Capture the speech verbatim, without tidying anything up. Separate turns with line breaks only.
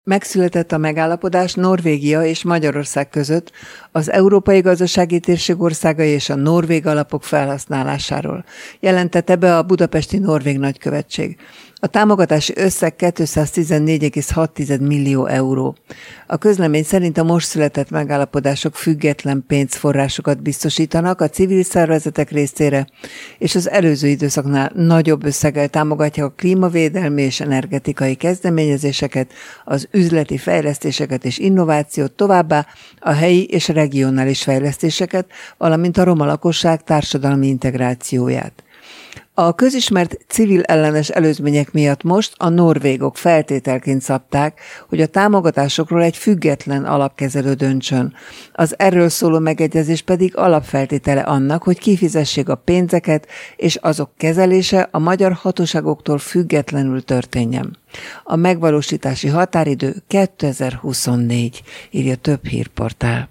Megszületett a megállapodás Norvégia és Magyarország között az Európai Gazdasági Térség országai és a norvég alapok felhasználásáról, jelentette be a budapesti norvég nagykövetség. A támogatási összeg kétszáztizennégy egész hat millió euró. A közlemény szerint a most született megállapodások független pénzforrásokat biztosítanak a civil szervezetek részére, és az előző időszaknál nagyobb összeggel támogatja a klímavédelmi és energetikai kezdeményezéseket, az üzleti fejlesztéseket és innovációt, továbbá a helyi és regionális fejlesztéseket, valamint a roma lakosság társadalmi integrációját. A közismert civil ellenes előzmények miatt most a norvégok feltételként szabták, hogy a támogatásokról egy független alapkezelő döntsön. Az erről szóló megegyezés pedig alapfeltétele annak, hogy kifizessék a pénzeket, és azok kezelése a magyar hatóságoktól függetlenül történjen. A megvalósítási határidő kétezer-huszonnégy, írja több hírportál.